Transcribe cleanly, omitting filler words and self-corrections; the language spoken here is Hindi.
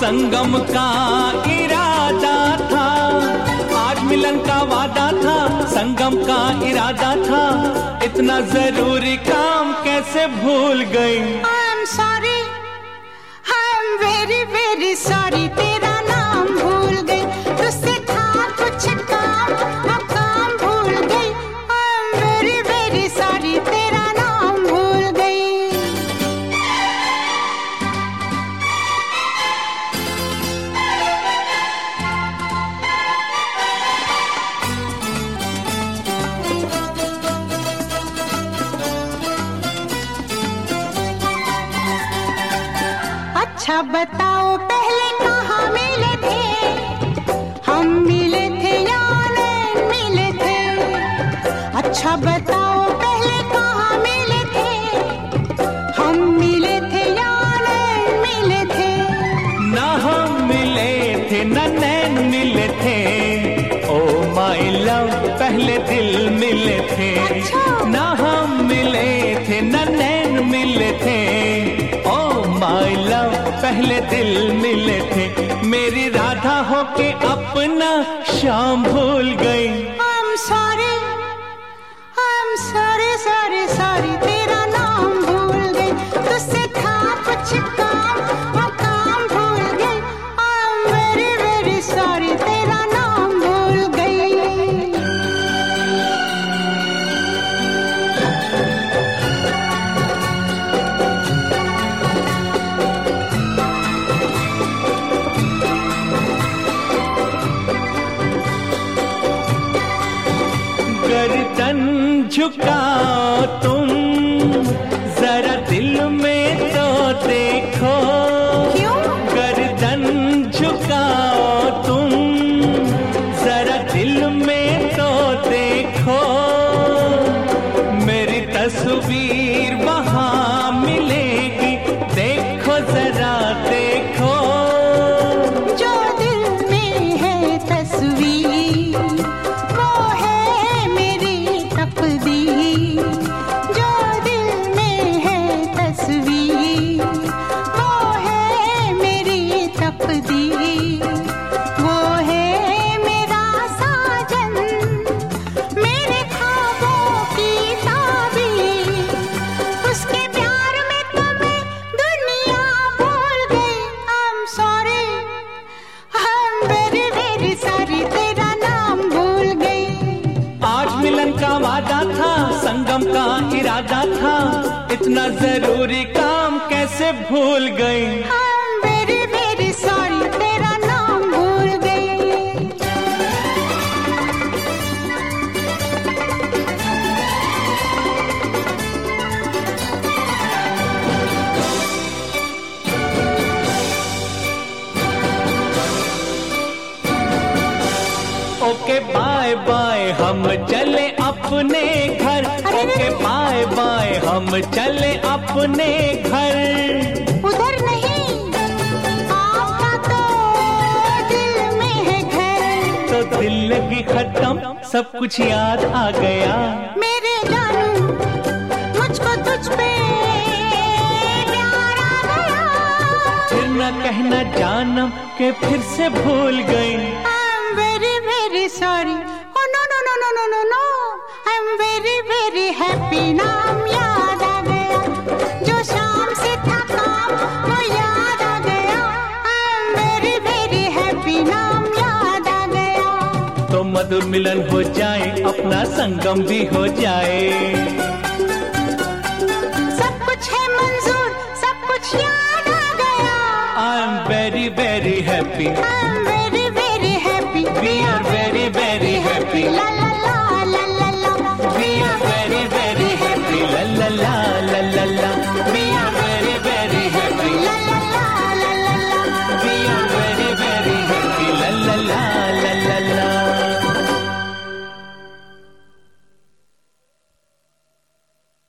संगम का इरादा था, आज मिलन का वादा था, संगम का इरादा था, इतना जरूरी काम कैसे भूल गई। I'm sorry, I'm very very sorry, तेरा नाम भूल गई, तुझसे था कुछ काम, अब काम भूल गई। I'm very very sorry, तेरा नाम भूल गई। अच्छा बताओ पहले कहाँ मिले थे, हम मिले थे या नहीं मिले थे? अच्छा बताओ पहले कहाँ मिले थे, हम मिले थे या नहीं मिले थे? ना हम मिले थे ना नैन मिले थे, ओ माय लव पहले दिल मिले थे। ना हम मिले थे ना नैन मिले थे, ओ माय लव पहले दिल मिले थे। मेरी राधा होके अपना शाम भूल गई। I'm sorry, I'm sorry, sorry, sorry, तेरा नाम भूल गई, तुझसे था कुछ काम, वो काम भूल गई। I'm very very sorry, तेरा नाम भूल गई। गर्दन झुकाओ तुम, जरा दिल में तो देखो। क्यों? गर्दन झुकाओ तुम, जरा दिल में तो देखो। मेरी तस्वीर वहाँ मिलेगी, देखो जरा देखो। जो दिल में है तस्वीर, वो है मेरी तकदीर। जो दिल में है तस्वीर, वो है मेरी तकदीर। वो है मेरा साजन, मेरे ख्वाबों की ताबीर। उसके प्यार में तो मैं दुनिया भूल गई। I'm sorry, I'm very very sorry, तेरा नाम भूल गई। आज मिलन का वादा था, संगम का इरादा था, इतना जरूरी काम कैसे भूल गई। I'm very very sorry, तेरा नाम भूल गई। ओके बाय बाय हम चले अपने घर, ओके बाय बाय हम चले अपने घर। उधर नहीं, आपका तो दिल में है घर। तो दिल लगी खत्म, सब कुछ याद आ गया। मेरे जानू, मुझको तुझ पे प्यार आ गया। फिर न कहना जानम के फिर से भूल गई। I'm very very sorry, oh no no no no no no no, I'm very very happy, नाम याद आ गया। जो शाम से था काम, वो याद आ गया। I'm very very happy, नाम याद आ गया। तो मधुर मिलन हो जाए, अपना संगम भी हो जाए। सब कुछ है मंजूर, सब कुछ याद आ गया। I'm very very happy, I'm very very happy, we are very very happy। la la